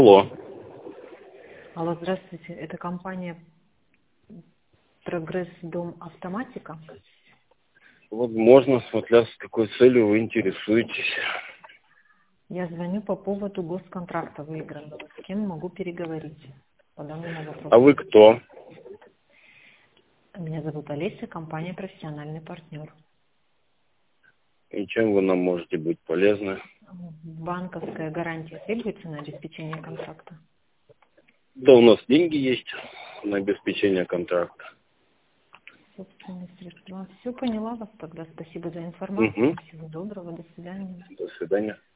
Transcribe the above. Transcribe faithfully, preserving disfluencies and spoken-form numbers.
Алло. Алло, здравствуйте. Это компания «Прогресс Дом Автоматика». Возможно, смотря с какой целью вы интересуетесь. Я звоню по поводу госконтракта выигранного. С кем могу переговорить по данному вопросу? А вы кто? Меня зовут Олеся, компания «Профессиональный партнер». И чем вы нам можете быть полезны? Банковская гарантия требуется на обеспечение контракта? Да, у нас деньги есть на обеспечение контракта. Собственные средства. Все, поняла вас тогда. Спасибо за информацию. Угу. Всего доброго. До свидания. До свидания.